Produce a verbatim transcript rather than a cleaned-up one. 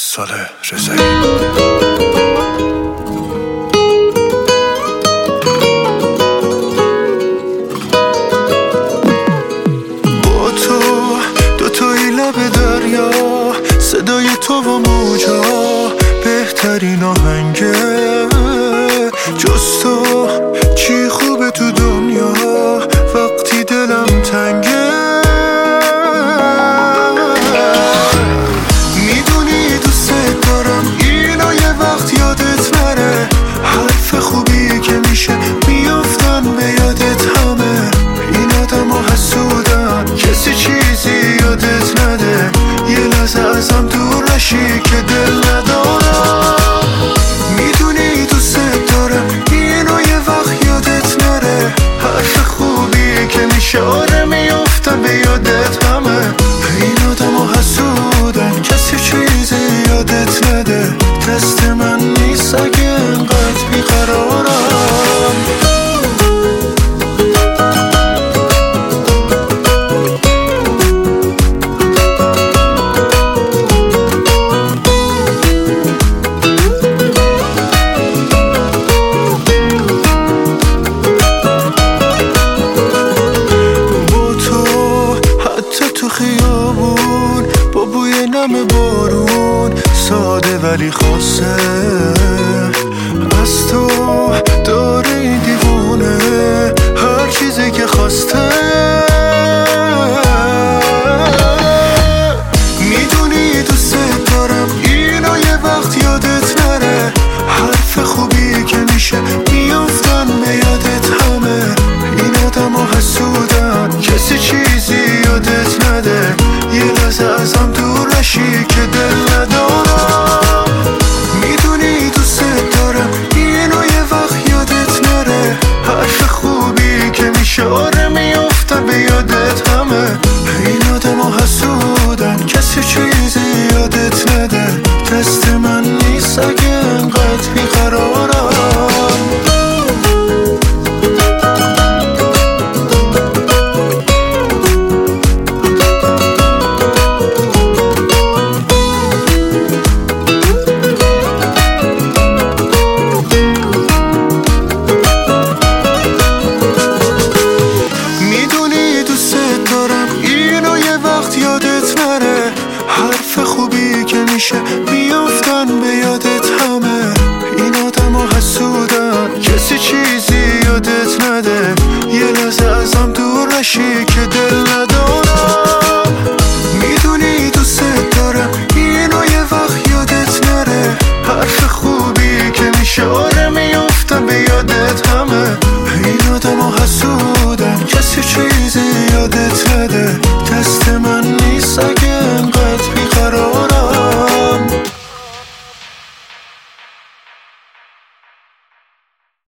صالح رضایی. صدای تو و موجا بهترین آهنگه، جز تو چی خوبه تو دنیا وقتی دلم تنگه. میدونی دوست دارم اینو یه وقت یادت نره، حرف خوبی که میشه میافتن به یادت همه. این آدم ها حسودن کسی چیزی یادت نده، یه لحظه ازم دور نشی که دل ندارم. میدونی دوست دارم اینو یه وقت یادت نره، حرف خوبی که میشه آره میافتن به یادت همه. این آدم ها حسودن کسی چیزی یادت نده، دست من نیست اگه انقدر بیقرارم. خیابون با بوی نم بارون، ساده ولی خاصه از تو داره این دیوونه هر چیزی که خواسته. میدونی دوست دارم اینو یه وقت یادت نره، حرف خوبی که میشه میافتن به یادت همه. این آدم ها حسودن کسی چیزی یادت نده، یه لحظه ازم دور نشی که دل ندارم. میدونی دوست دارم اینو یه وقت یادت نره، حرف خوبی که میشه آره میافتن به یادت همه. این آدم ها حسودن کسی چیزی یادت نده، دست من نیست اگه انقدر بیقرارم. یادت نره، حرف خوبی که میشه بیافتن به یادت همه. این آدم ها حسودن کسی چیزی یادت نده، یه لحظه ازم دور نشی که دل ندارم.